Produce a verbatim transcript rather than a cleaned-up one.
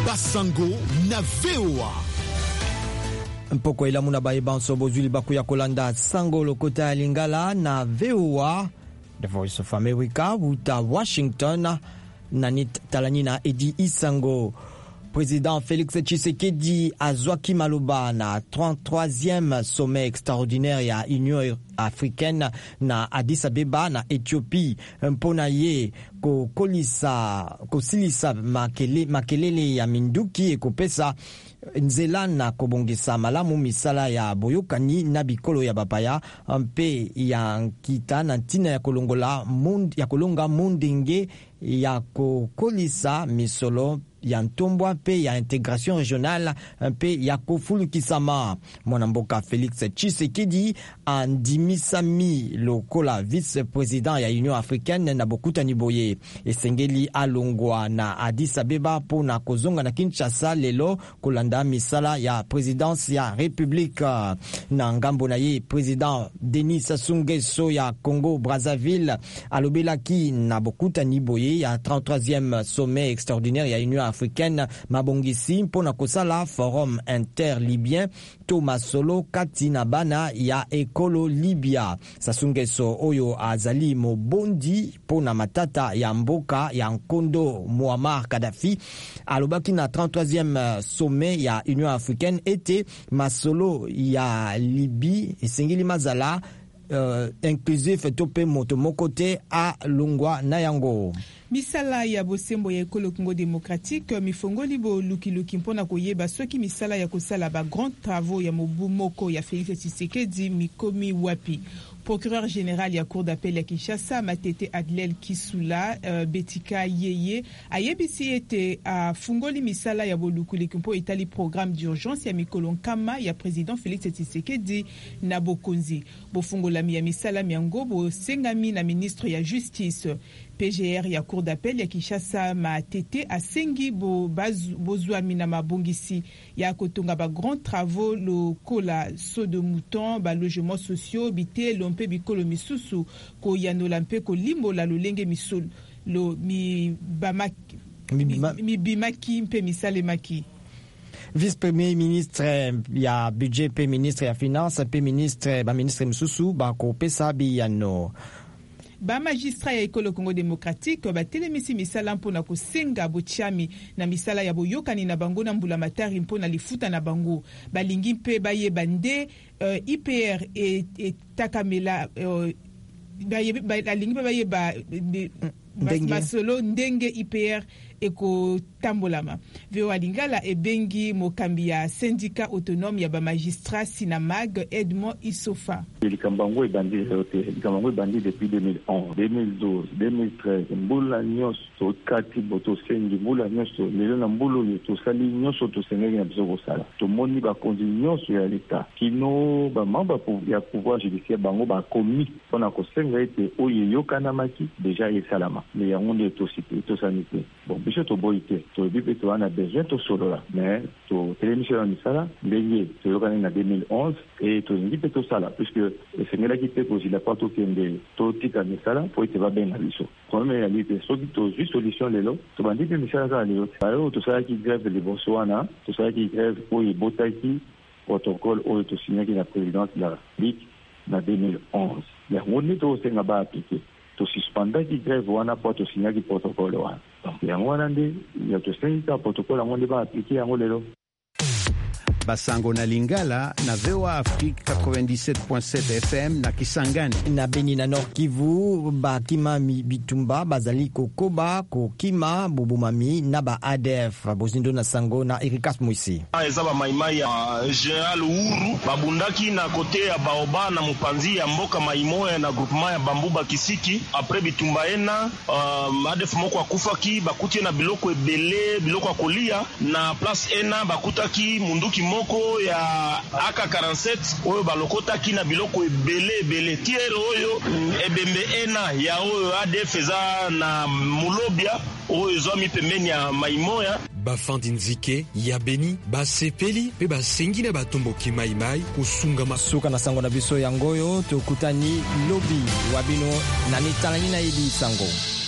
Basango na V O A. Mpoko ilamu na baibanso bozuli bakuya kolanda Sango lokota ya Lingala na V O A, The Voice of America, wuta Washington, nanit talanina Edi Isango. Président Félix Tshisekedi azwaki maloba na trente-troisième sommet extraordinaire ya Union africaine na Addis Abeba na Ethiopie mpona ye ko kolisa kosilisa makele makelele ya minduki ekopesa nzela na kobongisa malamu misala ya boyokani na bikolo ya bapaya mpe ya nkita na ntina ya kolongola mund ya kolonga mundenge ya kokolisa misolo ya ntombwa pe ya intégration régionale pe ya kofulukisama. Mwanamboka Félix Tshisekedi andimisami lokola vice-président ya Union africaine na bokutani boye esengeli alongwa na Addis Abeba po na kozonga na Kinshasa lelo kolanda misala ya présidence ya République. Na ngambo na ye président Denis Sassou Nguesso ya Congo Brazzaville alobelaki na bokutani boye ya trente-troisième sommet extraordinaire ya Union africaine mabongisi mpona kosala forum inter-libyen to masolo kati na bana ya ekolo Libya. Sassou Nguesso oyo azali mobondi mpona matata ya mboka ya Nkondo Muammar Gaddafi alobaki na trente-troisième sommet ya Union africaine ete masolo ya Libye esengeli mazala uh, inclusif tope moto mokote a longwa na yango. Misala ya bosembo ya ekolo Congo démocratique mifongoli bo luki luki mpona koyeba soki misala ya kosala ba grand travaux ya mobu moko ya Félix Tshisekedi mikomi wapi. Procureur général ya cour d'appel ya Kinshasa Matete Adlel Kisula uh, Betika Yeye ayebisi ete a uh, fungoli misala ya bolukuliki mpo etali programme d'urgence ya mikolo nkama ya président Félix Tshisekedi na bokonzi. Bofungola mi ya misala miango bo sengami na ministre ya justice. P G R ya cour d'appel ya Kinshasa Matete asengi bo bozwami na mabongisi ya kotonga ba grand travaux lo kola saut de mouton ba logements sociaux bité lompe bikolo misusu ko yanola mpe ko limbola lolenge misol lo mi bamaki mi, mi bimaki mpe misalemaki. Vice-premier ministre ya budget pe ministre ya finance pe ministre ba ministre misusu ba ko pesa biyano. Ba magistrat ya ekolo Congo démocratique ba telemisi misala mpona kosenga bochami na misala ya boyokani na bango na mbula matari mpona lifuta na bango balingi mpe baye bande uh, I P R et, et takamela uh, baye balingi mpe baye ba masolo ndenge I P R eko tambolama. V O A Lingala ebengi mokambi ya syndicat autonome ya ba magistrat Sinamag Edmond Isofa. Likambango ebandi likambango ebandi depuis deux mille onze, deux mille douze, deux mille treize. Mbula nyonso kati boto sengi mbula nyonso lelo na mbulu to sali nyonso to sengi na biso kosala. To moni ba kondi nyonso ya l'État. Kino ba mamba ya pouvoir judiciaire bango ba komi pona ko senga ete oye yokana maki déjà esalama. Mais yango nde to cité to sanité. Bon biso to boite to bipe to ana besoin to solola mais to télémission na misala ndenge to yokana na deux mille onze et to ngi pe to sala puisque esengela ki te kozila pa to kende to tika misala po ete ba benga biso comme ya lite so ki to juste solution lelo to bandi pe misala za lelo ayo to sala ki grève de Botswana to sala ki grève o e botaki protocole o to signé ki na présidence de la République na deux mille onze ya ngoni to senga ba appliquer to suspenda ki grève wana po to signé ki protocole wana yango wana nde ya to senga protocole yango nde ba appliquer yango lelo. Basango na Lingala na V O A Afrique quatre-vingt-dix-sept point sept F M na Kisangani na Beni na Nord Kivu ba Kimami Bitumba bazali kokoba kokima bubumami na ba A D F bozindo na Sango na Erikas Moisi eza ba maimai ya General Uru babundaki na kote ya Baoba na Mupanzi ya mboka maimoya na groupement ya Bambuba Kisiki après Bitumba ena uh, A D F moko akufaki bakuti na biloko ebele biloko akolia na place ena bakutaki munduki moko ya A K quarante-sept oyo balokotaki na biloko ebele ebele tiere oyo ebembe ena ya oyo A D F eza na mulobia oyo zomi pembeni ya maimoya bafandi nzike ya Beni basepeli pe basengi na batomboki maimai kusunga masuka na Sango na biso yangoyo tokutani lobi wabino na nitalani na Edi Sango.